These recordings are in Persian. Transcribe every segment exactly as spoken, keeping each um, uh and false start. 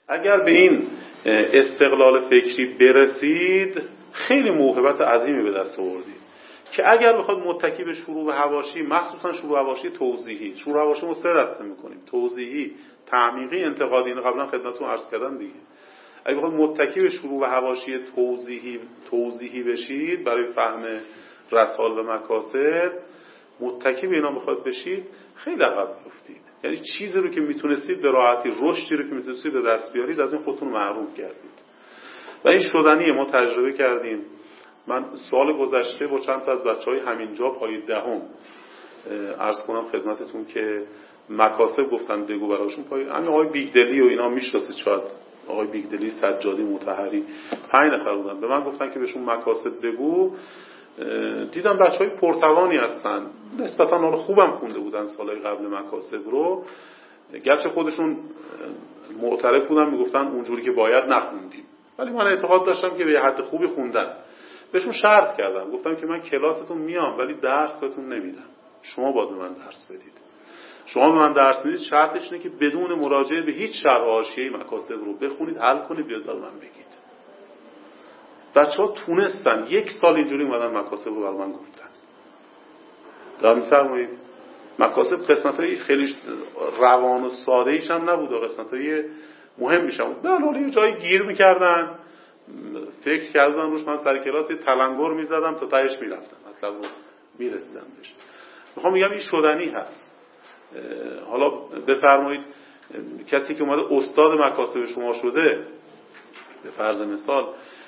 اگر به این استقلال فکری برسید خیلی موهبت عظیمی به دست آوردید که اگر بخواد متکی به شروع و حواشی، مخصوصا شروع و حواشی توضیحی، شروع و حواشی ما سه دسته میکنیم: توضیحی، تعمیقی، انتقادی. اینو قبلا خدمتتون عرض کردم دیگه. اگه بخواد متکی به شروع و حواشی توضیحی توضیحی بشید برای فهم رسال و مکاسب، متکی به اینا بخواد بشید، خیلی عقب میافتید. یعنی چیزی رو که میتونستید به راحتی، رشدی رو که میتونستید به دست بیارید، از این خودتون محروم کردید. و این شدنیه. ما تجربه کردیم. من سال گذشته با چند تا از بچهای همینجا پای دهم عرض کنم خدمتتون که مکاسب گفتن بگو براشون. پای همین آقای بیگدلی و اینا میشناسید شاید، آقای بیگدلی، سجادی، مطهری، پنج نفر بودن. به من گفتن که بهشون مکاسب بگو. دیدم بچهای پرتوانی هستن، نسبتا حالا خوبم خونده بودن سالهای قبل مکاسب رو، گرچه خودشون معترف بودن میگفتن اونجوری که باید نخوندیم، ولی من اعتقاد داشتم که به حد خوبی خوندن. بهشون شرط کردم، گفتم که من کلاستون میام ولی درس بهتون نمیدم، شما باید به من درس بدید. شما به من درس میدید، شرطش اینه که بدون مراجعه به هیچ شرح حاشیه‌ای مکاسب رو بخونید، حل کنید، بیاد برای من بگید. بچه‌ها تونستن یک سال اینجوری اومدن مکاسب رو برای من گفتن. دارم میفرمایید؟ مکاسب قسمت‌های خیلی روان و ساده ایش هم نبود، قسمت‌های مهم میشم. به حال یه جایی گیر میکردن، فکر کردن روش. من سر کلاس یه تلنگر میزدم تا تهش میرفتم، مطلب رو میرسیدم بهش. میخوام بگم این شدنی هست. حالا بفرمایید کسی که اومده استاد مکاسب شما شده، به فرض مثال،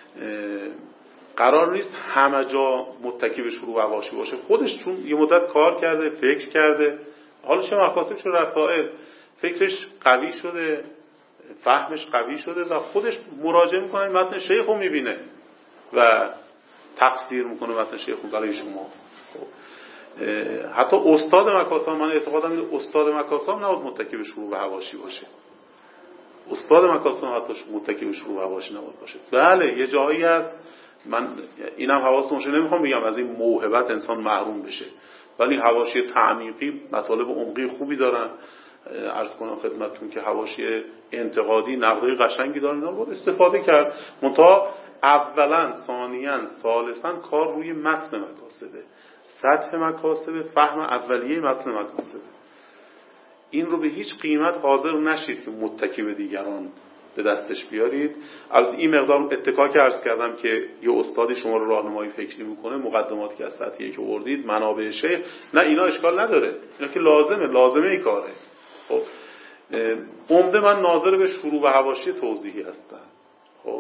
قرار نیست همه جا متکی به شروع و حواشی باشه. خودش چون یه مدت کار کرده، فکر کرده، حالا چه مکاسب چه رسائل، فکرش قوی شده، فهمش قوی شده و خودش مراجعه میکنه، متن شیخ رو میبینه و تفسیر میکنه متن شیخ رو برای شما. حتی استاد مکاسب، من اعتقادم اینه استاد مکاسب نباید متکی به شروع و حواشی باشه. استاد مکاسب حتی متکی به شروع و حواشی نباید باشه. بله یه جایی هست، من اینم حواستون باشه، نمیخوام بگم از این موهبت انسان محروم بشه، ولی حواشی تعمیقی مطالب عمقی خوبی دارن. عرض کنم خدمتتون که حواشی انتقادی نقدای قشنگی دارن، اینا باید استفاده کرد. منتها اولا، ثانیاً، ثالثاً کار روی متن مکاسبه، سطح مکاسبه، فهم اولیه متن مکاسبه. این رو به هیچ قیمت حاضر نشید که متکی به دیگران به دستش بیارید. از این مقدار اتکا که عرض کردم که یه استادی شما رو راهنمایی فکری میکنه، مقدماتی که از سطحیه که آوردید، منابع شیخ، نه اینا اشکال نداره، اینا که لازمه، لازمه ای کاره. خب عمده من ناظر به شروع و حواشی توضیحی هستم. خب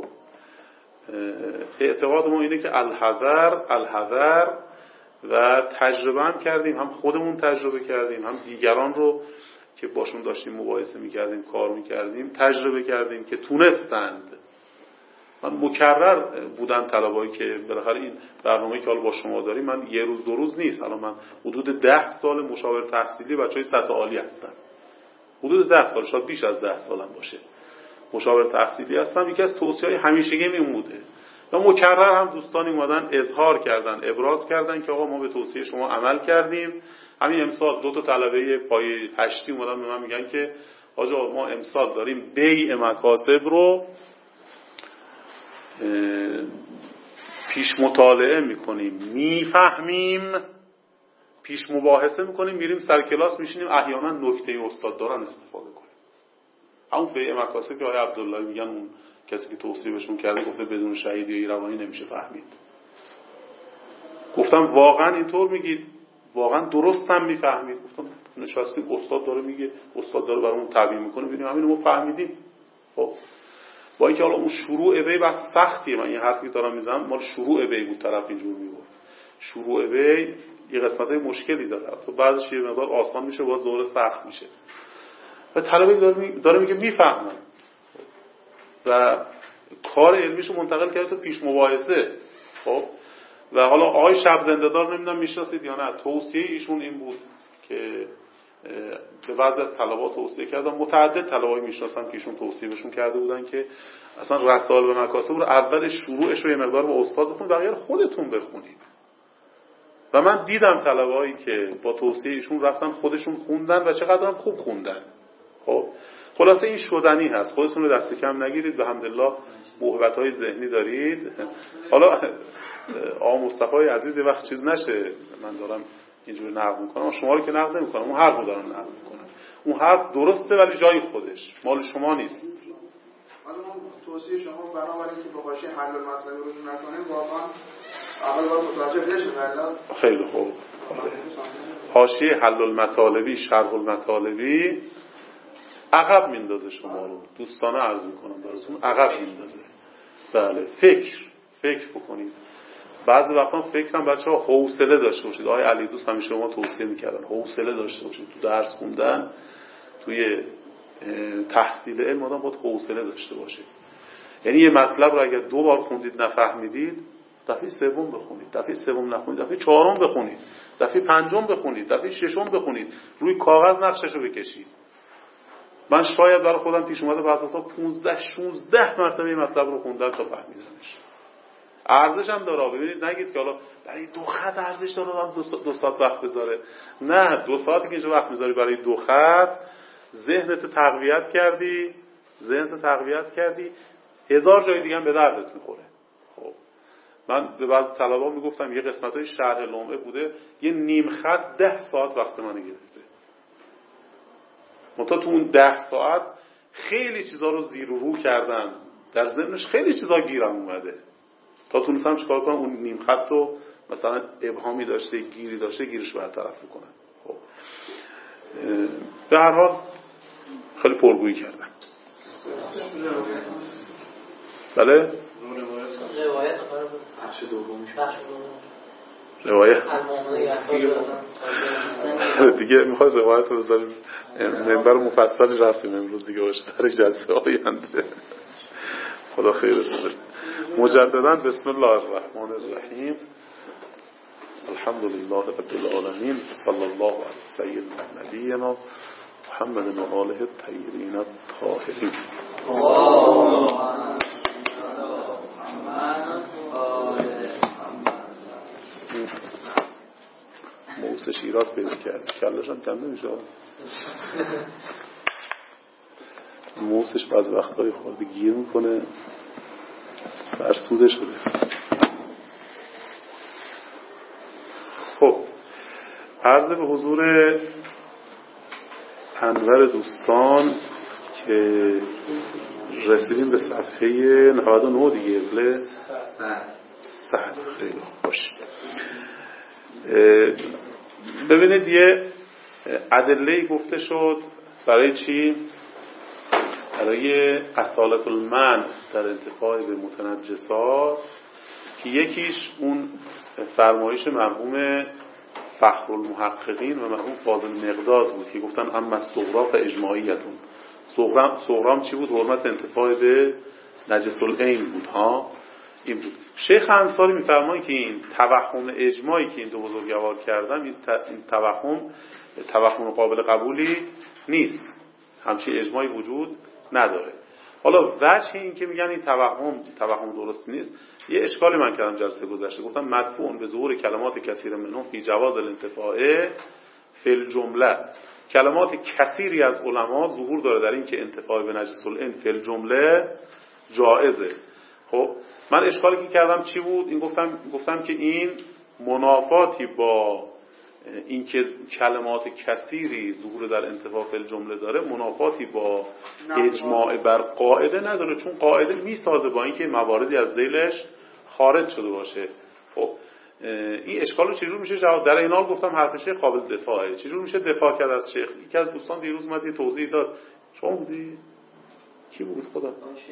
اعتقاد ما اینه که الحذر الحذر و تجربه هم کردیم، هم خودمون تجربه کردیم، هم دیگران رو که باشون داشتیم مباحثه میکردیم، کار میکردیم، تجربه کردیم که تونستند. من مکرر بودن طلبایی که بالاخره این برنامه‌ای که حالا با شما داریم، من یه روز دو روز نیست، الان من حدود ده سال مشاور تحصیلی بچهای سطح عالی هستم. حدود ده سال، شاید بیش از ده سالم باشه مشاور تحصیلی هستم. یکی از توصیه‌های همیشگی این بوده و مکرر هم دوستانی اومدن اظهار کردن، ابراز کردن که آقا ما به توصیه شما عمل کردیم. همین امسال دو تا طلبه پای هشتی اومدن به من میگن که آقا ما امسال داریم بیع مکاسب رو پیش مطالعه میکنیم، میفهمیم، پیش مباحثه میکنیم، میریم سر کلاس میشینیم، احیانا نکته استاد دارن استفاده کنیم. همون بیع مکاسب که آقای عبدالله میگن، اون کسی که توصیه بهشون کرده گفته بدون شهیدی یا ایروانی نمیشه فهمید. گفتم واقعا اینطور میگید؟ واقعا درست هم میفهمید؟ گفتم نشستیم استاد داره میگه، استاد داره برامون تبیین میکنه، ببینیم همین ما فهمیدیم. خب با اینکه حالا اون شروع بی بس سختیه، من یه حرفی دارم میزنم، مال شروع بی بود، طرف اینجور میگفت شروع بی یه قسمتای مشکلی داره، تو بعضیش یه مقدار آسان میشه، باز دوره سخت میشه. و طلبه داره, داره میگه میفهمن و کار علمیشو منتقل کرده تو پیش مباحثه. خب و حالا آقای شب زنده‌دار نمیدونم میشناسید یا نه، توصیه ایشون این بود که به بعضی از طلبات توصیه کردم، متعدد طلبایی میشناسم که ایشون توصیه بهشون کرده بودن که اصلا رسائل و مکاسب رو اول شروعش رو یه مقدار با استاد بخونید، بقیه رو خودتون بخونید. و من دیدم طلبایی که با توصیه ایشون رفتن خودشون خوندن و چقدر هم خوب خوندن. خب خلاصه این شدنی هست، خودتون رو دست کم نگیرید، به حمدالله موهبت‌های ذهنی دارید. حالا آقا مصطفی عزیز وقت چیز نشه من دارم اینجوری نقد میکنم، شما رو که نقد نمیکنم، اون حرف رو دارم نقد میکنم، اون حرف درسته ولی جای خودش مال شما نیست. حالا ما توصیه شما بنابراین که با حاشیه حل المطلب رجوع نکنیم، واقعا اول باید متوجه بشیم. خیلی خوب. حاشیه حل المطالبی شرح المطالبی عقب میندازه شما رو، دوستانه عرض میکنم براتون، عقب میندازه. بله فکر فکر بکنید. بعضی وقتا فکرم بچه‌ها حوصله داشته باشید. آقای علی دوست همیشه شما توصیه میکردن حوصله داشته باشید تو درس خوندن، توی تحصیل علم آدم باید حوصله داشته باشه. یعنی یه مطلب رو اگر دو بار خوندید نفهمیدید، دفعه سوم بخونید، دفعه سوم نخونید، دفعه چهارم بخونید، دفعه پنجم بخونید، دفعه ششم بخونید، روی کاغذ نقشش رو بکشید. من شاید برای خودم پیش اومده بعضی وقتا پانزده شانزده مرتبه این مطلب رو خوندم تا فهمیدمش. ارزش هم داره. ببینید نگید که حالا برای دو خط ارزش داره آدم دو, دو ساعت وقت بذاره. نه، دو ساعتی که اینجا وقت میذاری برای دو خط، ذهنت تقویت کردی، ذهنت تقویت کردی، هزار جای دیگه هم به دردت میخوره. خب من به بعضی طلبا میگفتم یه قسمتای شرح لمعه بوده یه نیم خط ده ساعت وقت منو گرفته. منتها تو اون ده ساعت خیلی چیزا رو زیر و رو کردم، در ذهنش خیلی چیزا گیرم اومده تا تونستم چیکار کنم اون نیم خط رو مثلا ابهامی داشته گیری داشته گیرش برطرف کنم. خب به هر حال خیلی پرگویی کردم. بله روایت بخش دومش روایت دیگه میخواد روایت رو بذاریم منبر مفصلی رفتیم امروز دیگه باشه برای جلسه آینده. خدا خیرت بده. مجددا بسم الله الرحمن الرحیم. الحمد لله رب العالمین، صلی الله علی سیدنا نبینا محمد و آله الطاهرین الطاهرین. موسه شیرات پیدا کرد کلش هم کم نمیشه. موسش بعض وقتهای خورده گیر میکنه فرسوده شده. خب عرض به حضور انور دوستان که رسیدیم به صفحه نود و نه دیگه. بله صد خیلی خوش. ببینید یه ادله‌ای گفته شد برای چی؟ برای اصالت المنع در انتفاع به متنجسات که یکیش اون فرمایش مرحوم فخر المحققین و مرحوم فاضل مقداد بود که گفتن اما صغرا اجماعیتون. صغرام صغرام چی بود؟ حرمت انتفاع به نجس العین بود ها. این بود. شیخ انصاری میفرمایند که این توهم اجماعی که این دو بزرگوار کردن این توهم توهم قابل قبولی نیست، همچین اجماعی وجود نداره. حالا وجه این که میگن این توهم توهم درست نیست، یه اشکالی من کردم جلسه گذشته، گفتم مدفوع به ظهور کلمات کثیر منهم فی جواز الانتفاع فی الجمله. کلمات کثیری از علما ظهور داره در این که انتفاع به نجس العین فی الجمله جائزه. خب من اشکالی که کردم چی بود؟ این گفتم گفتم که این منافاتی با این که کلمات کثیری ظهور در انتفاع فی الجمله داره منافاتی با اجماع بر قاعده نداره، چون قاعده میسازه با اینکه مواردی از ذیلش خارج شده باشه. خب این اشکالو چجور میشه جواب؟ در این حال گفتم حرف شیخ قابل دفاعه. چجور میشه دفاع کرد از شیخ؟ یکی از دوستان دیروز اومد یه توضیح داد. شما بودی؟ کی بود خدا؟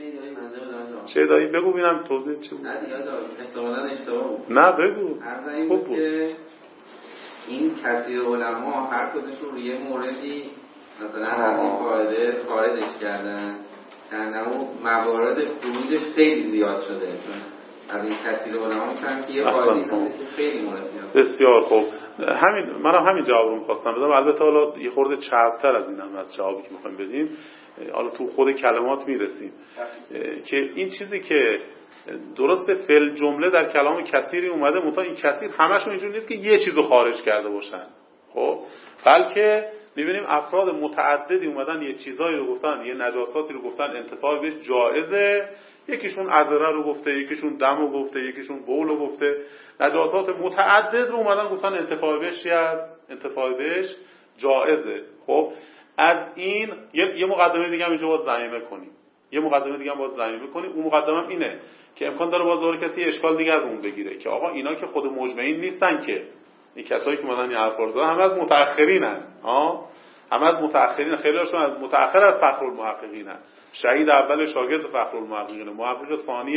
شیدایی بگو ببینم توضیح چی بود. نه دیگه احتمالاً اشتباه بود. نه بگو. خوب بود, بود که این کثیر علما هر کدومشون روی موردی مثلا از این قاعده خارجش کردن، یعنی موارد خروجش خیلی زیاد شده. از این کثیر علما میگن که یه قاعده که خیلی مورد زیاد. بسیار خوب. همین منم همین جواب رو می‌خواستم بدم. البته حالا یه خورده چرب‌تر از اینم از جوابی که می‌خوایم بدیم. حالا تو خود کلمات میرسیم که این چیزی که درسته فل جمله در کلام کثیری اومده، منتها این کثیر همشون اینجوری نیست که یه چیزو خارج کرده باشن. خب بلکه می‌بینیم افراد متعددی اومدن یه چیزایی رو گفتن، یه نجاساتی رو گفتن انتفاع بهش جایزه، یکیشون عذره رو گفته، یکیشون دم رو گفته، یکیشون بول رو گفته، نجاسات متعدد رو اومدن گفتن انتفاع بهش چی است؟ انتفاع بهش جایزه. خب از این یه, یه مقدمه دیگه هم اینجا باز ضمیمه کنیم. یه مقدمه دیگه هم باز ضمیمه کنیم. اون مقدمه اینه که امکان داره باز دوباره کسی اشکال دیگه از اون بگیره که آقا اینا که خود مجمعین نیستن که، این کسایی که اومدن این حرفا رو زدن همه از متأخرینن، ها همه از متأخرین، خیلی هاشون از متأخر از فخرالمحققینن. شهید اول شاگرد فخرالمحققینه، محقق ثانی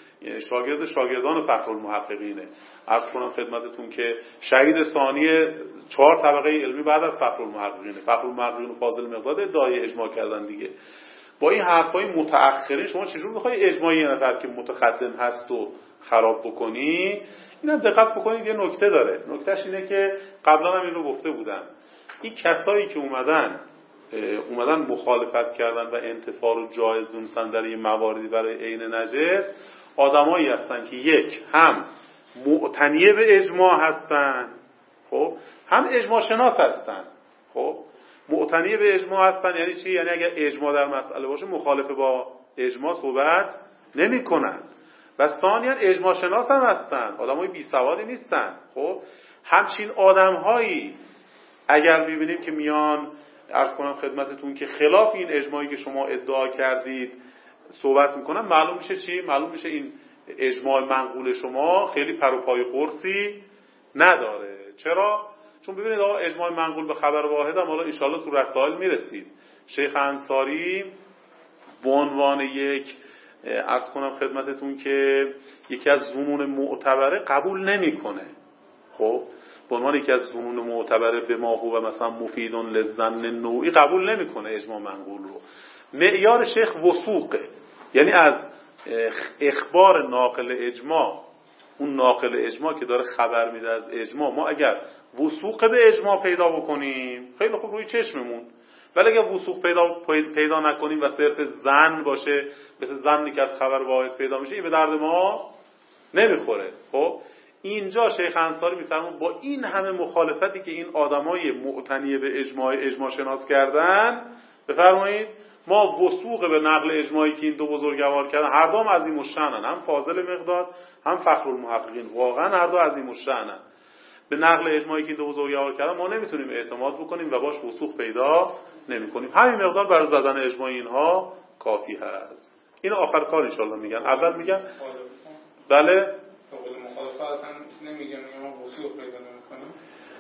شاگرد شاگردان فخرالمحققینه. عرض کنم خدمتتون که شهید ثانی چهار طبقه علمی بعد از فخرالمحققینه. فخرالمحققین فاضل مقداد ادعای اجماع کردن دیگه. با این حرفای متأخرین شما چجور می‌خوای اجماعی یه نفر که متقدم هست و خراب بکنی؟ اینم دقت بکنید یه نکته داره. نکتهش اینه که قبلا هم این رو گفته بودم، این کسایی که اومدن اومدن مخالفت کردن و انتفاع رو جایز دونستن در این مواردی برای عین نجس، آدمایی هستن که یک هم معتنیه به اجماع هستن، خب هم اجماع شناس هستن. خب معتنیه به اجماع هستن یعنی چی؟ یعنی اگر اجماع در مسئله باشه مخالف با اجماع صحبت نمی کنن. و ثانیاً اجماع شناس هم هستن، آدمای بی سوادی نیستن. خب همچین آدمهایی اگر میبینیم که میان عرض کنم خدمتتون که خلاف این اجماعی که شما ادعا کردید صحبت میکنن، معلوم میشه چی؟ معلوم میشه این اجماع منقول شما خیلی پر و پای قرصی نداره. چرا؟ چون ببینید آقا اجماع منقول به خبر واحد هم حالا ان شاءالله تو رسائل میرسید. شیخ انصاری به عنوان یک عرض کنم خدمتتون که یکی از ظنون معتبره قبول نمیکنه. خب به عنوان یکی از ظنون معتبره به ما هو مثلا مفیدون للظن نوعی قبول نمیکنه اجماع منقول رو. معیار شیخ وثوقه، یعنی از اخبار ناقل اجماع، اون ناقل اجماع که داره خبر میده از اجماع، ما اگر وثوق به اجماع پیدا بکنیم خیلی خوب روی چشممون، ولی اگر وثوق پیدا پیدا نکنیم و صرف ظن باشه، مثل ظنی که از خبر واحد پیدا میشه، این به درد ما نمیخوره. خب اینجا شیخ انصاری میفرمون با این همه مخالفتی که این آدمای معتنی به اجماع اجماع شناس کردن، بفرمایید ما وثوق به نقل اجماعی که این دو بزرگوار کردن، هر دو هم عظیم الشأنن، هم فاضل مقداد هم فخرالمحققین، واقعا هر دو عظیم الشأنن، به نقل اجماعی که این دو بزرگوار کردن ما نمیتونیم اعتماد بکنیم و باش وثوق پیدا نمیکنیم. همین مقدار برای زدن اجماع اینها کافی هست. این آخر کار ان شاء الله میگن. اول میگن بله مخالفه اصلا نمیگن ما وثوق پیدا نمیکنیم.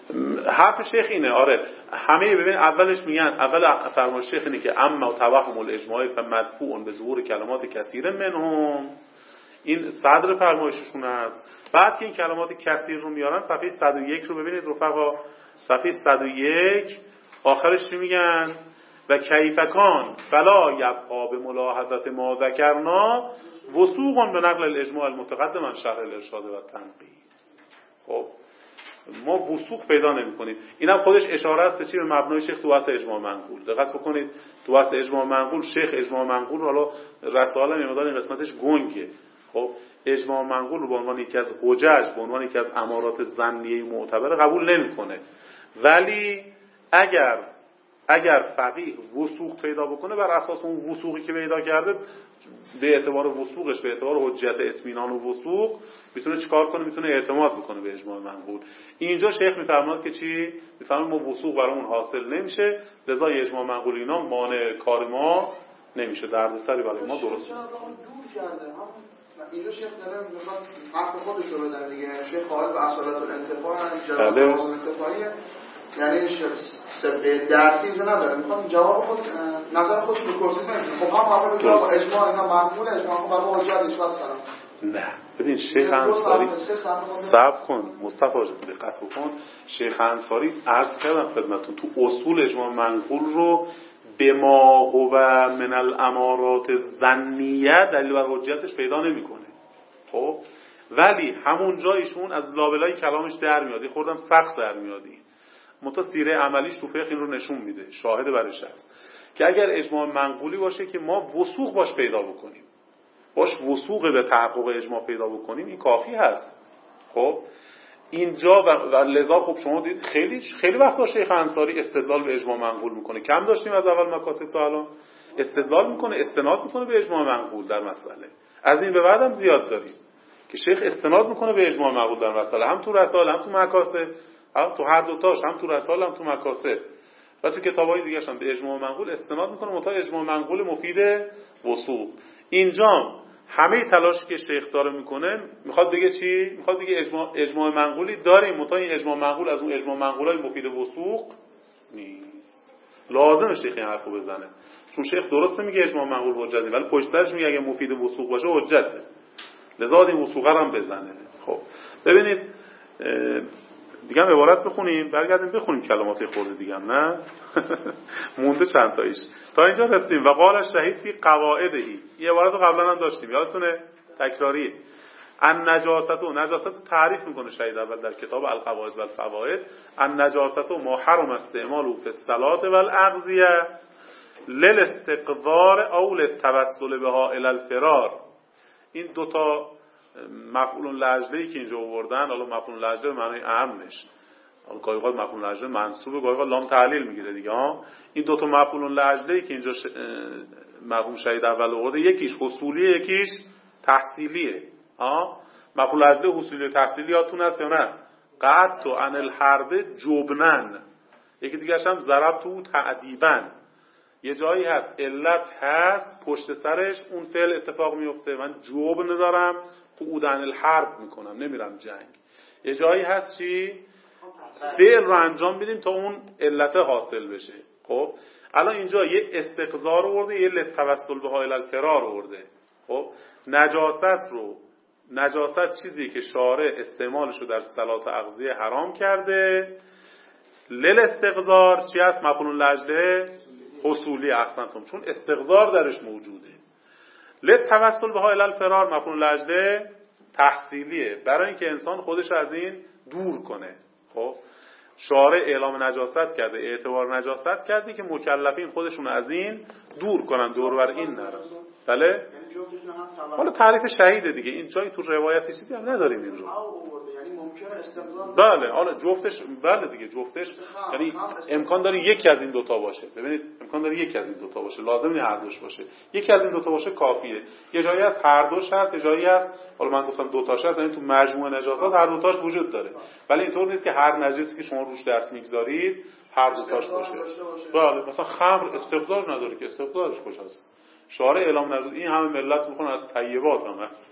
حرف شیخ اینه. آره همه ببین اولش میگن، اول فرمان شیخ اینه که اما توهم الاجماع فمدفوع به ظهور کلمات کثیر منهم، این صدر فرمایششون است. بعد که این کلمات کثیر رو میارن صفحه صد و یک رو ببینید رفقا، صفحه صد و یک آخرش چی میگن؟ و کیفکان فلا یبقى به ملاحظه ما ذکرنا وثوق به نقل الاجماع المتقدم عن شرح الارشاد و تنقیح. خب ما وثوق پیدا نمی‌کنیم. اینم خودش اشاره است به چی؟ به مبنای شیخ تو واسه اجماع منقول. دقت بکنید تو واسه اجماع منقول شیخ اجماع منقول، حالا رسائل هم مقدار این قسمتش گنگه. خب اجماع منقول رو به عنوان یکی از حجج، به عنوان یکی از امارات ظنیه معتبر قبول نمی‌کنه. ولی اگر اگر فقیه وثوق پیدا بکنه بر اساس اون وثوقی که پیدا کرده، به اعتبار وثوقش، به اعتبار حجت اطمینان و وثوق، میتونه چیکار کنه؟ میتونه اعتماد بکنه به اجماع منقول. اینجا شیخ میفرماد که چی؟ میفرماد ما وثوق برامون حاصل نمیشه، لذا اجماع منقول اینا مانع کار ما نمیشه، دردسری برای ما درست دور کرده. اینجا شیخ داره میخواد حق خودش رو بزنه دیگه. شیخ قائل به اصالت الانتفاع، جواب الانتفاعی، یعنی سبب درسی اینجا نداره، میخوام جواب خود نظر خودش رو پرسید. خب هم قبول بگم اجماع اینا منقول، اجماع خب برای حجت اشخاص کنم. نه ببین شیخ انصاری صبر کن مصطفی جان دقت بکن. شیخ انصاری عرض کردم خدمتتون تو اصول اجماع منقول رو به ما هو من الامارات الظنیه دلیل بر حجتش پیدا نمیکنه. خب ولی همون جایشون از لابلای کلامش در میاد، خوردم سخت در میادی. متا سیره عملیش تو فقه این رو نشون میده، شاهد برش هست که اگر اجماع منقولی باشه که ما وثوق باش پیدا بکنیم، باش وثوق به تحقق اجماع پیدا بکنیم، این کافی هست. خب اینجا و, و لذا خب شما دید خیلی خیلی وقتا شیخ انصاری استدلال به اجماع منقول میکنه. کم داشتیم از اول مکاسب تا الان. استدلال میکنه، استناد میکنه به اجماع منقول در مسئله. از این به بعد هم زیاد داریم که شیخ استناد میکنه به اجماع منقول در مسئله، هم تو رسائل هم تو مکاسب، هم تو هر دو تاش، هم تو رسائل هم تو مکاسب و تو کتابای دیگه هم به اجماع منقول استناد میکنه، متا اجماع منقول مفید وثوق. اینجا همه تلاشی که شیخ داره میکنه میخواد بگه چی؟ میخواد بگه اجماع اجماع منقولی داریم، متا این اجماع منقول از اون اجماع منقولای مفید وثوق نیست. لازمه شیخ این حرفو بزنه، چون شیخ درسته میگه اجماع منقول حجته، ولی پشت سرش میگه اگه مفید وثوق باشه حجته، لذا این وثوقه هم بزنه. خب ببینید دیگه هم عبارت بخونیم، برگردیم بخونیم کلمات خورده دیگه هم نه مونده چند تاییش تا اینجا رسیدیم. و قال شهید فی قواعدهی، یه عبارت رو قبلا هم داشتیم یادتونه، تکراری. ان نجاست و نجاست تعریف میکنه شهید اول در کتاب القواعد و الفواید. ان نجاست و ما حرم استعماله فی الصلاه و الاغذیه للاستقذار او للتوسل بها الی الفرار. این دوتا مفعول لاجلی که اینجا آوردن، حالا مفعول لاجلی به معنای امنش، حالا گاهی اوقات مفعول لاجلی منصوبه، گاهی اوقات لام تعلیل میگیره دیگه ها. این دوتا مفعول لاجلی که اینجا ش... مرحوم شهید اول آورده، یکیش حصولیه یکیش تحصیلیه. ها مفعول لاجلی حصولی و تحصیلی یادتون هست یا نه؟ قد تو ان الحرب جبنن، یکی دیگه هم ضرب تو تعدیبن. یه جایی هست علت هست پشت سرش اون فعل اتفاق میفته، من جوب ندارم قعودن الحرب میکنم نمیرم جنگ. یه جایی هست چی؟ فعل رو انجام بدیم تا اون علت حاصل بشه. خب الان اینجا یه استقذار آورده، یه لتوسل به ها الی الفرار آورده. خب نجاست رو، نجاست چیزی که شارع استعمالش رو در صلات اغذیه حرام کرده. لل استقذار چی هست؟ مفعول لاجله حصولی، احسنتم، چون استقذار درش موجوده. لتوسل به ها الی الفرار مفعول لاجله تحصیلیه، برای اینکه انسان خودش از این دور کنه. خب شارع اعلام نجاست کرده، اعتبار نجاست کرده که مکلفین خودشون از این دور کنن، دور بر این نرن. بله حالا تعریف شهیده دیگه، این جایی تو روایتی چیزی هم نداریم این رو. یعنی ممکنه استقذار، بله حالا جفتش، بله دیگه جفتش، یعنی امکان داره یکی از این دوتا باشه. ببینید امکان داره یکی از این دوتا باشه، لازم نیست هر دوش باشه. یکی از این دوتا باشه کافیه. یه جایی هست هر دوش هست، یه جایی هست حالا من گفتم دوتاش هست، یعنی تو مجموعه نجاسات هر دوتاش وجود داره، ولی اینطور نیست که هر نجسی که شما روش دست میگذارید هر دوتاش باشه. بله مثلا خمر استقذار نداره که، استقذارش کجاست؟ شارع اعلام نجاست، این همه ملت میخوان از طیبات هم هست.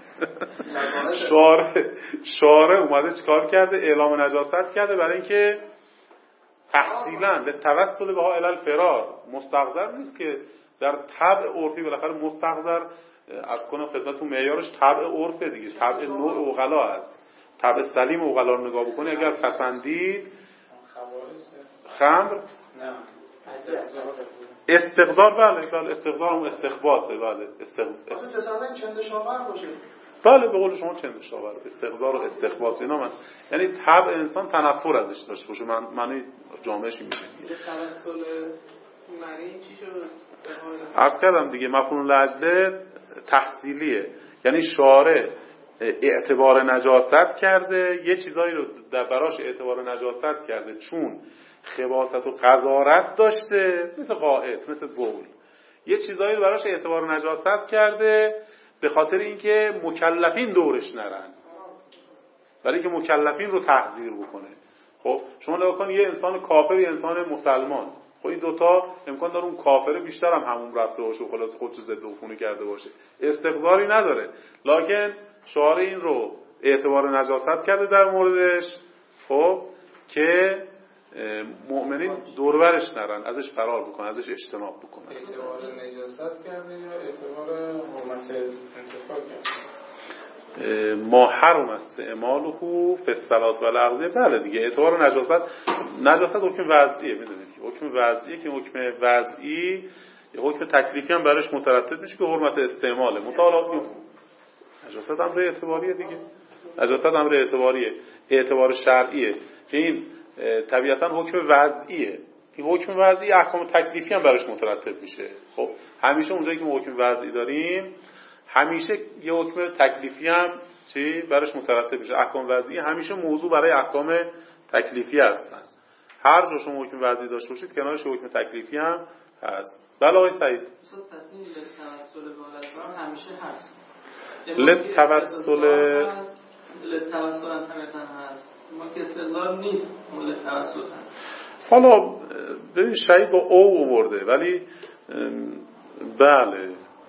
شارع شارع اومده چیکار کرده؟ اعلام نجاست کرده برای اینکه تحصیلاً به توسل بها الی الفرار. مستقذر نیست که در طبع عرفی بالاخره مستقذر از کنم خدمتتون معیارش طبع عرفه دیگه، طبع نوع اوغلا است. طبع سلیم اوغلا رو نگاه بکنی اگر پسندید خمر نه استقذار، بله بله استقذار هم استخباسه، بله استقذار مثلا چندشاور باشه، بله به قول شما چندشاور، استقذار و استخباس اینا من یعنی طبع انسان تنفر ازش داشته باشه، من معنی جامعش میشه دیگه. توسل معنی چی شد؟ عرض کردم دیگه مفعول لاجله تحصیلیه، یعنی شارع اعتبار نجاست کرده، یه چیزایی رو در براش اعتبار نجاست کرده چون خباثت و قذارت داشته، مثل قائط مثل بول، یه چیزایی رو براش اعتبار نجاست کرده به خاطر اینکه مکلفین دورش نرن، برای اینکه مکلفین رو تحذیر بکنه. خب شما نگاه کن یه انسان کافر یه انسان مسلمان، خب این دوتا امکان داره اون کافره بیشتر هم همون رفته باشه و خلاص خودشو ضد عفونی کرده باشه، استقذاری نداره، لکن شعار این رو اعتبار نجاست کرده در موردش، خب که مؤمنین دورورش نرن، ازش فرار بکنن، ازش اجتناب بکنن. اعتبار نجاست کرده یا اعتبار حرمت انتفاع کرده؟ ما حرم استعماله فی الصلاه و الاغذیه، بله دیگه اعتبار نجاست، نجاست حکم وضعیه، میدونید که حکم وضعیه که حکم وضعی حکم تکلیفی هم براش مترتب میشه که حرمت استعماله، مطالعات نجاست امر اعتباریه دیگه، نجاست امر اعتباریه، اعتبار شرعیه که این طبیعتا حکم وضعیه، این حکم وضعی احکام تکلیفی هم براش مترتب میشه. خب همیشه اونجایی که ما حکم وضعی داریم همیشه یه حکم تکلیفی هم چی برش مترتب میشه. احکام وضعی همیشه موضوع برای احکام تکلیفی هستن. هر جا شما حکم وضعی داشته باشید کنارش حکم تکلیفی هم هست. بله آقای سعید. تصمیم به توسل به حالت همیشه هست. لت توسل لت توسل هم هست. ما که استدلال نیست، اون لت توسل هست. حالا ببین شهید با او آورده ولی بله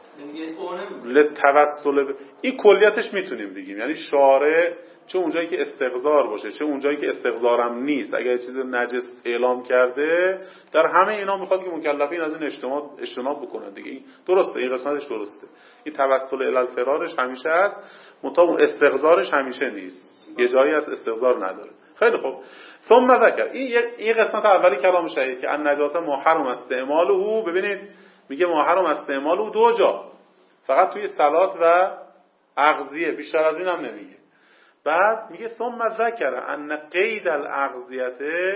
لت توسل ب... این کلیتش میتونیم بگیم، یعنی شارع چه اونجایی که استغزار باشه چه اونجایی که استغزارم نیست، اگر چیز نجس اعلام کرده در همه اینا میخواد که مکلفین از این اجتناب اجتناب بکنن دیگه. این درسته، این قسمتش درسته. این توسل الی الفرارش همیشه هست، منتها اون استغزارش همیشه نیست، یه جایی از استغزار نداره. خیلی خوب. ثم ذکر این این قسمت اولی کلام شهید که ان نجاسه محرم استعماله. ببینید میگه محرم استعماله دو جا، فقط توی صلات و اغذیه، بیشتر از این هم نمیگه. بعد میگه ثم ذکر ان قید الاغذیه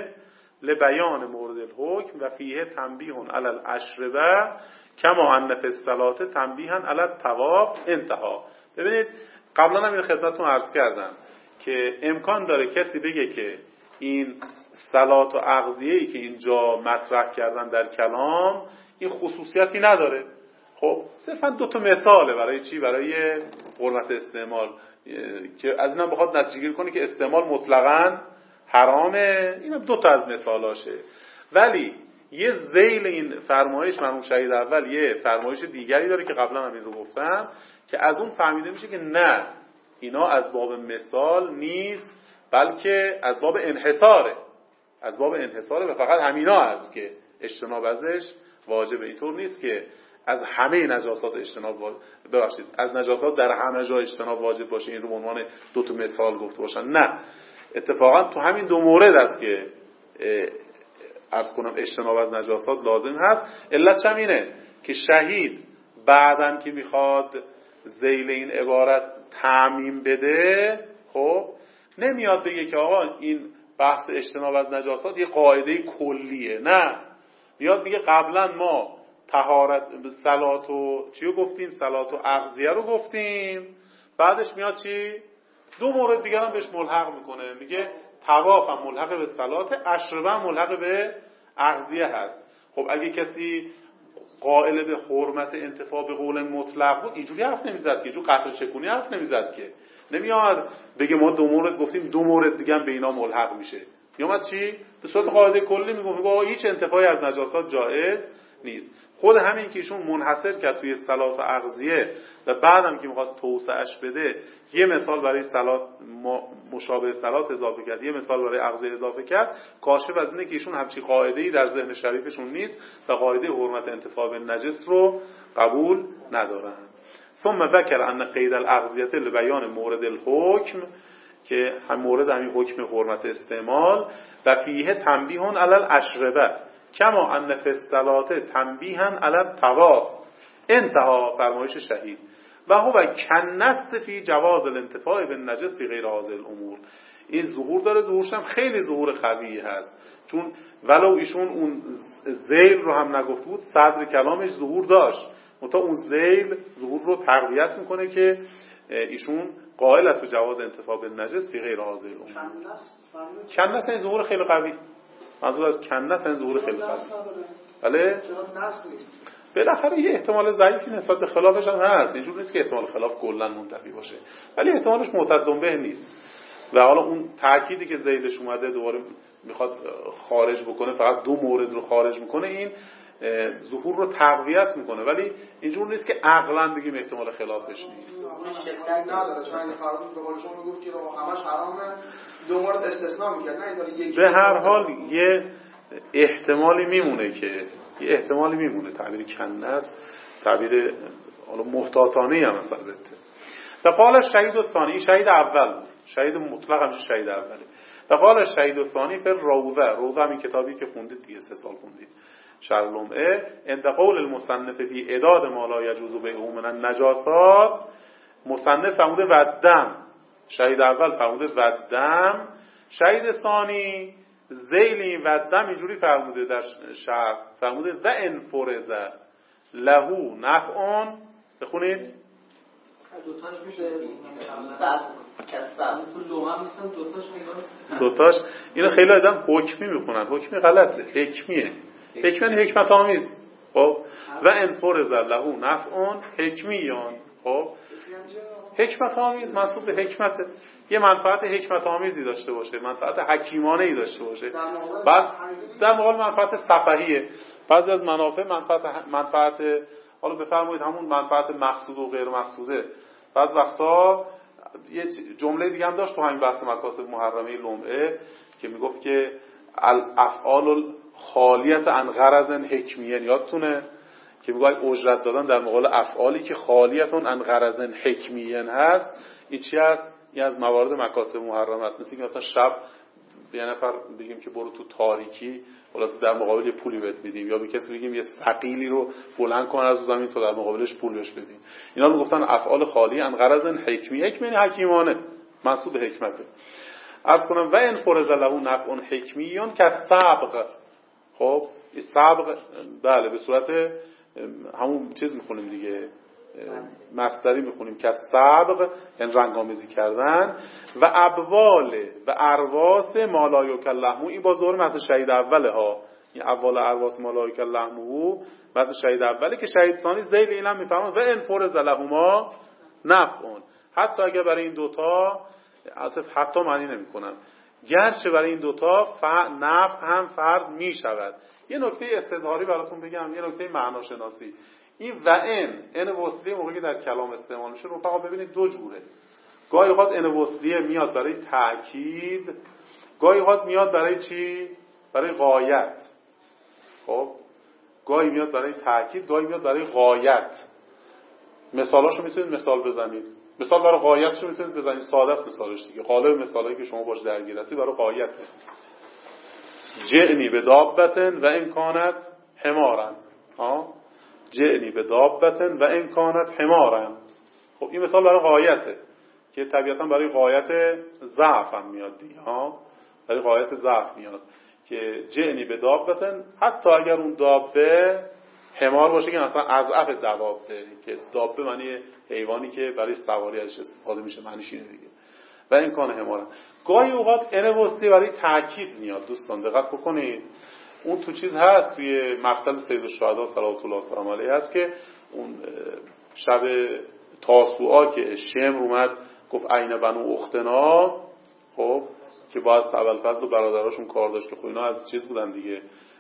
لبیان مورد الحکم و فیه تنبیه علی الاشربه کما ان فی الصلاه تنبیها علی الطواف. انتها. ببینید قبلا هم این خدمتتون عرض کردم که امکان داره کسی بگه که این صلات و اغذیه‌ای که اینجا مطرح کردن در کلام این خصوصیتی نداره. خب صرفا دو تا مثاله برای چی؟ برای حرمت استعمال که از اینم بخواد نتیجه گیری کنه که استعمال مطلقاً حرامه. اینم دو تا از مثالاشه. ولی یه ذیل این فرمایش مرحوم شهید اول یه فرمایش دیگری داره که قبلا هم این رو گفتم که از اون فهمیده میشه که نه، اینا از باب مثال نیست بلکه از باب انحصاره، از باب انحصاره و فقط همینا هست که اجتناب ازش واجبه. اینطور نیست که از همه نجاسات اجتناب واجب، ببخشید از نجاسات در همه جا اجتناب واجب باشه. این رو به عنوان دو تا مثال گفته باشن، نه، اتفاقا تو همین دو مورد است که عرض کنم اجتناب از نجاسات لازم هست. علتش هم اینه که شهید بعدن که میخواد ذیل این عبارت تعمیم بده، خب نمیاد بگه که آقا این بحث اجتناب از نجاسات یه قاعده کلیه، نه، میاد میگه قبلا ما طهارت صلات و چی رو گفتیم؟ صلات و اغذیه رو گفتیم. بعدش میاد چی؟ دو مورد دیگر هم بهش ملحق میکنه، میگه طواف هم ملحق به صلات، اشربه هم ملحق به اغذیه هست. خب اگه کسی قائل به حرمت انتفاع به قول مطلق بود اینجوری حرف نمیزد که، اینجوری قطع چکونی حرف نمیزد که، نمیاد بگه ما دو مورد گفتیم دو مورد دیگه هم به اینا ملحق میشه. میومد چی؟ به صورت قاعده کلی میگه میگه هیچ انتفاعی از نجاسات جایز نیست. خود همین که ایشون منحصر کرد توی صلات و اغذیه و بعدم که می‌خواست توسعه‌اش بده یه مثال برای صلات مشابه صلات اضافه کرد، یه مثال برای اغذیه اضافه کرد، کاشف از اینه که ایشون همچین قاعده‌ای در ذهن شریفشون نیست و قاعده حرمت انتفاع به نجس رو قبول ندارن. ثم ذکر ان قید الاغذیه لبیان مورد الحکم که هم مورد همین حکم حرمت استعمال و فیه تنبیه علی الاشربه کما ان فی الصلاه تنبیها علی الطواف. انتها. فرمایش شهید و هو کنست فی جواز الانتفاع بالنجس فی غیر هذه الامور. این ظهور داره، ظهورش هم خیلی ظهور قوی هست، چون ولو ایشون اون ذیل رو هم نگفته بود صدر کلامش ظهور داشت، منتها اون ذیل ظهور رو تقویت میکنه که ایشون قائل است به جواز انتفاع بالنجس فی غیر هذه الامور. کنست این ظهور خیلی قوی، منظور از کنست این ظهور خیلی قوی. بله بالاخره یه احتمال ضعیفی نسبت به خلافش هم هست، اینجور نیست که احتمال خلاف کلا منتفی باشه، ولی احتمالش معتد به نیست. و حالا اون تأکیدی که ذیلش اومده دوباره میخواد خارج بکنه، فقط دو مورد رو خارج میکنه، این ظهور رو تقویت میکنه، ولی اینجور نیست که عقلاً بگیم احتمال خلافش نیست. نداره چون این قانون به قول شما میگفت که همش حرامه، دو مورد استثناء میکرد، نه اینطوری یک. به هر حال یه احتمالی میمونه که یه احتمالی میمونه تعبیر کنه است، تعبیر حالا محتاطانه هم مثلا البته. و قال شهید الثانی، شهید اول، شهید مطلق همیشه شهید اوله. و قال شهید الثانی فی روضه، روضه همین کتابی که خوندید دیگه، سه سال خوندید، شرح لمعه، عند قول المصنف فی اعداد ما لا یجوز بیعه من النجاسات، مصنف فرموده ودم، شهید اول فرموده ودم، شهید ثانی ذیلی ودم اینجوری فرموده در شرح، فرموده و انفرزه لهو نفعون، بخونید دوتاش میشه صد کسب تو لوح هم مثلا دوتاش میگن دوتاش. اینو خیلی آدم حکمی میخونن. حکمی غلطه، حکمیه. حکمی حکمت آمیز. خب و ان فرض له نفع حکمیان. خب حکمت آمیز منسوب به حکمته، یه منفعت حکمت آمیزی داشته باشه، منفعت حکیمانه ای داشته باشه. بعد در مقابل منفعت سفهیه. بعضی از منافع منفعت منفعت حالا بفرمایید همون منفعت مقصود و غیر مقصوده. بعض وقتا یه جمله دیگه هم داشت تو همین بحث مکاسب محرمه لمعه که میگفت که الافعال خالیت عن غرض حکمیه. یادتونه که میگه اجرت دادن در مقابل افعالی که خالیتون عن غرض حکمیه هست. این چی است؟ این از موارد مکاسب محرمه است. مثل که مثلا شب به یه نفر بگیم که برو تو تاریکی، خلاص در مقابل یه پولی بهت میدیم، یا به کسی بگیم یه ثقیلی رو بلند کن از زمین تو در مقابلش پول بهش بدیم. اینا رو گفتن افعال خالی عن غرض حکمی. حکمی یعنی حکیمانه، منسوب به حکمته. عرض کنم و ان فرض له نفع حکمیون که سبق. خب سبق بله به صورت همون چیز میخونیم دیگه، مصدری میخونیم که سبق یعنی رنگامیزی کردن. و ابوال و ارواس مالایک اللحمو، این با ظهور متن شهید اوله ها. این ابوال ارواس مالایک اللحمو متن شهید اوله که شهید ثانی ذیل این هم میفهمن و ان فرض لهما نفعون. حتی اگر برای این دوتا حتی معنی نمی کنم، گرچه برای این دوتا نفع هم فرض می شود. یه نکته استظهاری براتون بگم، یه نکته معناشناسی. این و ان ان وصلیه موقعی در کلام استعمال میشه رفقا ببینید دو جوره. گاهی اوقات ان وصلیه میاد برای تأکید، گاهی اوقات میاد برای چی؟ برای غایت. خب گاهی میاد برای تأکید، گاهی میاد برای غایت. مثالاشو میتونید مثال بزنید. مثال برای غایتشو میتونید بزنید، ساده است مثالش دیگه. غالب مثالایی که شما باش درگیر هستی برای غایته. جعنی به دابتن و امکانت حمارن. ها جعنی به دابتن و امکانت حمارن. خب این مثال برای غایته که طبیعتا برای غایت ضعف هم میاد دیگه. ها برای غایت ضعف میاد که جعنی به دابتن، حتی اگر اون دابه حمار باشه که مثلا اضعف دوابه، که دابه معنی حیوانی که برای سواری ازش استفاده میشه، معنیش اینه دیگه. و امکان حمارن. گاهی اوقات ان وصلی برای تاکید میاد. دوستان دقت بکنید، اون تو چیز هست توی مقتل سید الشهدا صلوات الله وسلامه علیه هست که اون شب تاسوعا که شمر اومد گفت عین بنو اختنا، خب که باز ابوالفضل و برادراشون کار داشت که خب اینا از چیز بودن دیگه،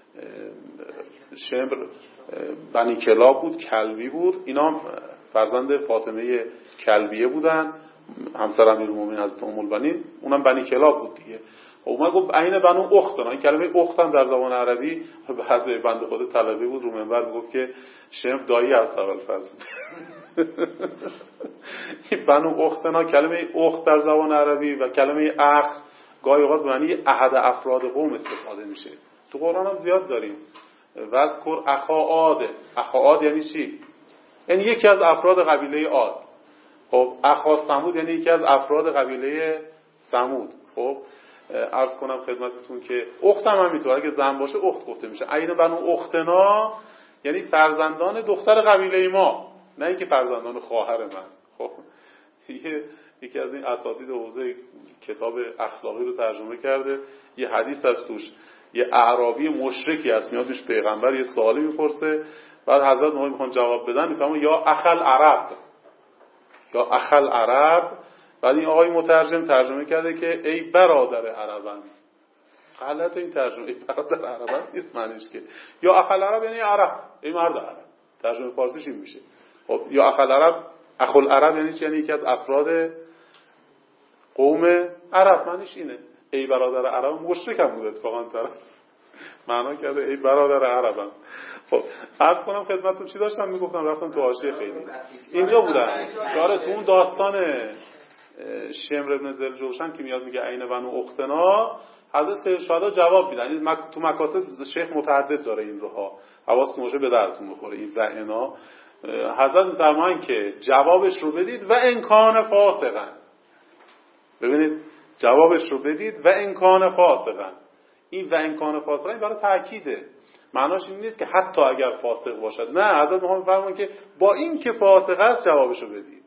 شمر بنی کلاب بود، کلبی بود، اینا هم فرزند فاطمه کلبیه بودن، همسر امیرالمومنین حضرت ام البنین، اونم بنی کلاب بود دیگه. اومد گفت عین بنو اختنا. این کلمه اخت هم در زبان عربی بعضی بنده خود طلبه بود رو منبر میگفت که شمر دایی از ابوالفضل بود. این بنو اختنا کلمه اخت در زبان عربی و کلمه اخ گاهی اوقات به معنی احد افراد قوم استفاده میشه. تو قرآن هم زیاد داریم. وذکر اخا عاد. اخا عاد یعنی چی؟ یعنی یکی از افراد قبیله عاد. خب اخا ثمود یعنی یکی از افراد قبیله ثمود. خب عرض کنم خدمتتون که اخت هم همینطور، اگه زن باشه اخت گفته میشه. عین بنو اختنا یعنی فرزندان دختر قبیله ما، نه اینکه فرزندان خواهر من. خب یکی از این اساتید حوزه کتاب اخلاقی رو ترجمه کرده، یه حدیث از توش یه اعرابی مشرکی هست میاد پیش پیغمبر یه سوالی میپرسه، بعد حضرت موقعی میخوان جواب بدن میفهمن یا اخل عرب، یا اخل عرب. بعد این آقای مترجم ترجمه کرده که ای برادر عربن. غلط این ترجمه، ای برادر عربن نیست معنیش که یا اخل عرب یعنی عرب، ای مرد عرب. ترجمه فارسیش این میشه. خب یا اخل عرب، اخل عرب یعنی چی؟ یعنی یکی از افراد قوم عرب، معنیش اینه. ای برادر عرب مشرک هم بود اتفاقا طرف معنا کرده ای برادر عربم. خب عرض کنم خدمتتون چی داشتم میگفتم، رفتم تو حاشیه خیلی اینجا بودم. آره تو اون داستان شمر ابن ذوالجوشن که میاد میگه عین بنو اختنا، حضرت سید الشهدا جواب میدن. این مک... تو مکاسب شیخ متعدد داره این روها، حواستون باشه به درتون بخوره. این وعنا حضرت میفرمایند که جوابش رو بدید و امکان فاسقن. ببینید جوابش رو بدید و امکان فاسقن. این و امکان فاسقن این برای تأکیده. معناش این نیست که حتی اگر فاسق باشد، نه، حضرت میخوام بفرمایند که با این که فاسق است جوابش رو بدید.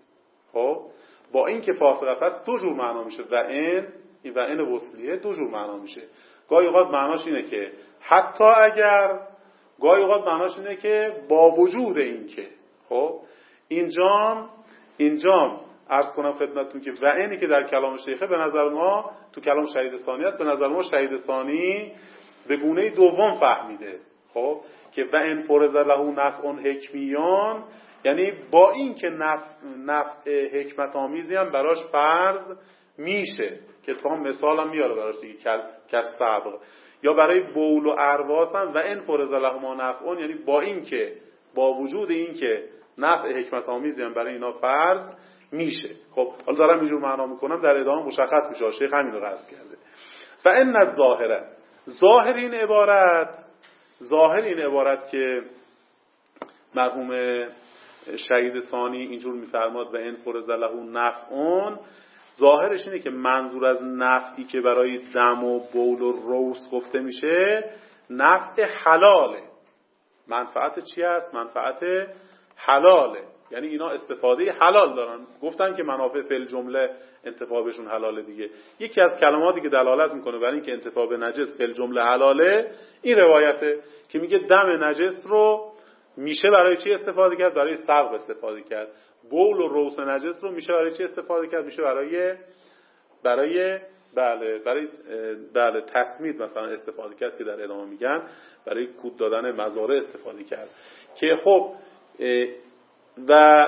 خب با این که فاسقه است دو جور معنا میشه و این این و این وصلیه دو جور معنا میشه. گاهی اوقات معناش اینه که حتی اگر، گاهی اوقات معناش اینه که با وجود این که. خب اینجام اینجام عرض کنم خدمتتون که و اینی که در کلام شیخه به نظر ما تو کلام شهید ثانی است، به نظر ما شهید ثانی به گونه دوم فهمیده. خب که و این فرض له نفع حکمیان، یعنی با این که نفع, نفع حکمت آمیزی هم براش فرض میشه که تا مثال هم میاره براش دیگه که صبر، یا برای بول و ارواس هم و این فرض له ما نفعون، یعنی با این که با وجود این که نفع حکمت آمیزی هم برای اینا فرض میشه. خب حالا دارم اینجور معنا میکنم، در ادامه مشخص میشه شیخ همین رو قصد کرده. فان الظاهره، ظاهر این عبارت، ظاهر این عبارت که مرحوم شهید ثانی اینجور میفرماد و این فرض له نفعون، ظاهرش اینه که منظور از نفعی که برای دم و بول و روس گفته میشه نفع حلاله. منفعت چی است؟ منفعت حلاله، یعنی اینا استفاده حلال دارن. گفتن که منافع فی الجمله انتفاع بهشون حلاله دیگه. یکی از کلماتی که دلالت میکنه برای اینکه انتفاع به نجس فی الجمله حلاله این روایته که میگه دم نجس رو میشه برای چی استفاده کرد؟ برای سبق استفاده کرد. بول و روس نجس رو میشه برای چی استفاده کرد؟ میشه برای برای بله برای بله تسمید مثلا استفاده کرد که در ادامه میگن برای کود دادن مزارع استفاده کرد. که خب و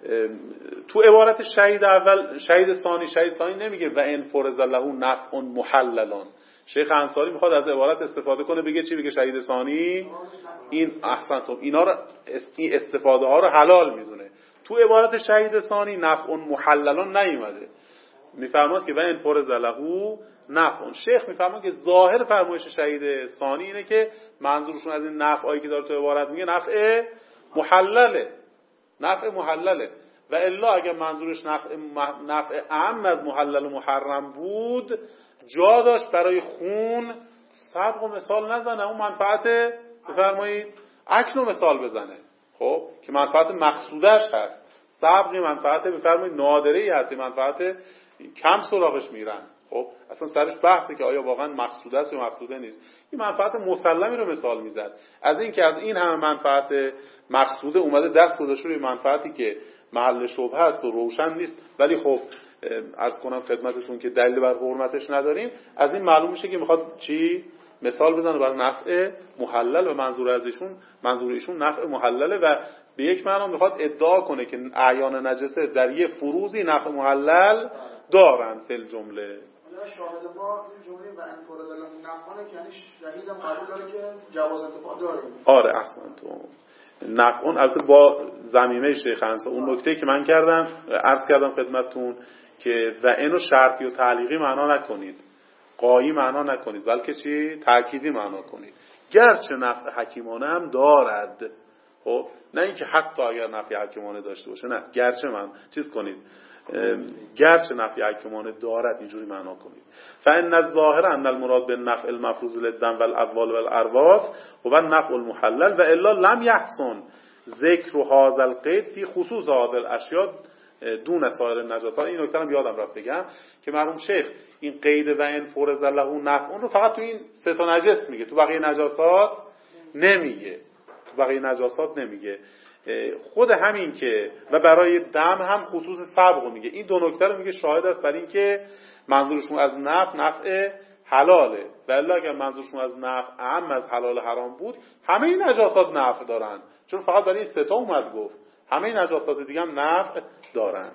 تو عبارت شهید اول، شهید ثانی، شهید ثانی نمیگه و ان فرض له نفع محللان. شیخ انصاری میخواد از عبارت استفاده کنه، بگه چی؟ بگه شهید ثانی این احسنتم اینا رو این استفاده ها رو حلال میدونه. تو عبارت شهید ثانی نفع محللان نیومده، میفرماد که و ان فرض له نفع. شیخ میفرماد که ظاهر فرمایش شهید ثانی اینه که منظورشون از این نفعایی که داره تو عبارت میگه نفع محلله، نفع محلله. و الا اگر منظورش نفع نفع اعم از محلل و محرم بود، جا داشت برای خون صدق و مثال نزنه، اون منفعت بفرمایید اکل و مثال بزنه. خب که منفعت مقصودش هست. صبغی منفعت بفرمایید نادره‌ای هست، منفعت کم سراغش میرن. خب اصلا سرش بحثه که آیا واقعا مقصوده است یا مقصوده نیست. این منفعت مسلمی رو مثال میزد، از این که از این همه منفعت مقصوده اومده دست گذاشته روی منفعتی که محل شبهه است و روشن نیست. ولی خب عرض کنم خدمتتون که دلیل بر حرمتش نداریم. از این معلوم میشه که میخواد چی مثال بزنه برای نفع محلل و منظور از ایشون منظور ایشون نفع محلله و به یک معنا میخواد ادعا کنه که اعیان نجسه در یه فروزی نفع محلل دارن فی الجمله. شاهد ما این جمله و ان فرض له نفعانه که یعنی شهیدم قبول داره که جواز انتفاع داره. آره احسنتون. نفعون البته با ضمیمه شیخ انصاری. اون نکته که من کردم عرض کردم خدمتتون که و اینو شرطی و تعلیقی معنا نکنید، قایی معنا نکنید، بلکه چی تأکیدی معنا کنید. گرچه نفع حکیمانه هم دارد، خب نه اینکه حتی اگر نفع حکیمانه داشته باشه، نه گرچه من چیز کنید گرچه نفع حکیمانه دارد اینجوری معنا کنید. فان الظاهر ان المراد بالنفع المفروض للدم والاموال والارواح و النفع المحلل و الا لم يحسن ذکر هذا القید فی خصوص هذه الاشیاء دون سایر النجاسات. این نکته رو یادم رفت بگم که مرحوم شیخ این قید و ان فرض له نفع اون رو فقط تو این سه تا نجس میگه، تو بقیه نجاسات نمیگه، تو بقیه نجاسات نمیگه. خود همین که و برای دم هم خصوص صبغ میگه. این دو نکته رو میگه شاهد است بر این که منظورشون از نفع نفع حلاله. ولی اگر منظورشون از نفع اعم از حلال حرام بود، همه این نجاسات نفع دارن، چون فقط برای این سه تا اومد گفت همه این نجاسات دیگه هم نفع دارن.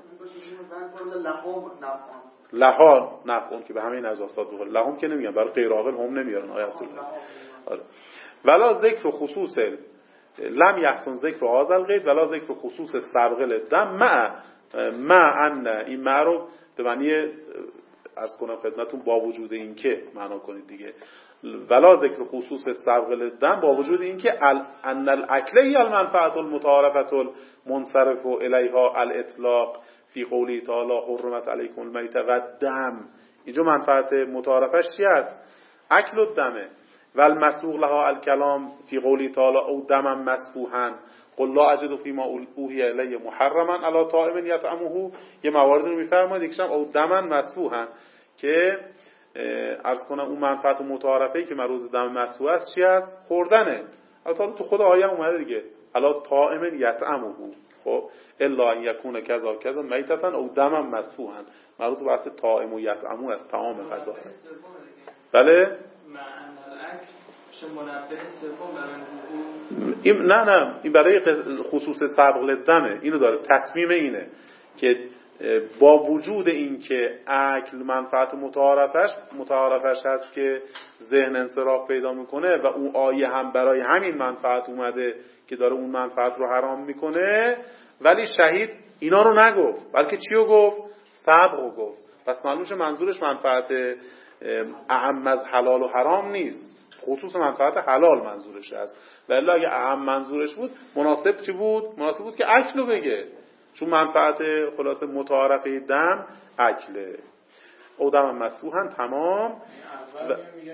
لها نفعون که به همه این نجاسات بخوره. لهم که نمیگن، برای غیر عاقل هم نمیارن آیت الله. آره. ولا ذکر خصوص لم یحسن ذکر هذا القید ولا ذکر خصوص صبغ الدم مع مع ان این مع رو به معنی عرض کنم خدمتتون با وجود این که معنا کنید دیگه. ولا ذکر خصوص صبغ الدم با وجود این که ان الاکل هی المنفعه المتعارفه المنصرف الیها الاطلاق فی قوله تعالی حرمت علیکم المیتة و الدم. اینجا منفعت متعارفش چی است؟ اکل الدمه. والمسوق لها الکلام فی قولی تعالی او دما مسفوحا قل لا اجد فیما اوحی الی محرما علی طاعم یطعمه، یه مواردی رو میفرماید یکیش هم او دما مسفوحا که عرض کنم اون منفعت متعارفه‌ای که مربوط دم مسفوح است چی است؟ خوردنه. البته تو خود آیه اومده دیگه علی طاعم یطعمه، خب الا ان یکون کذا کذا میتتا او دما مسفوحا، مربوط به بحث طاعم و یطعمه است، طعام غذا است. بله این نه نه این برای خصوص سبق للدمه، اینو داره تتمیم اینه که با وجود این که اکل منفعت متعارفش متعارفش هست که ذهن انصراف پیدا میکنه و اون آیه هم برای همین منفعت اومده که داره اون منفعت رو حرام میکنه، ولی شهید اینا رو نگفت بلکه چی رو گفت؟ سبق رو گفت. پس معلومه منظورش منفعت اعم از حلال و حرام نیست، خصوص منفعت حلال منظورش هست. ولی اگه اعم منظورش بود مناسب چی بود؟ مناسب بود که اکلو بگه، چون منفعت خلاصه متعارفه دم اکله. او دم مسفوحن تمام و...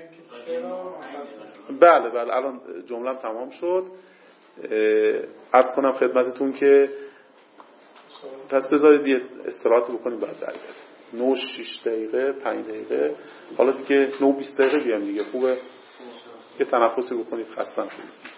بله بله الان جملم تمام شد. عرض کنم خدمتتون که پس بذارید یه استراحت بکنیم بعد برگردیم. نو شش دقیقه پنج دقیقه حالا دیگه نو بیست دقیقه بیام دیگه، خوبه یه تنفسی بکنید خستم شدید.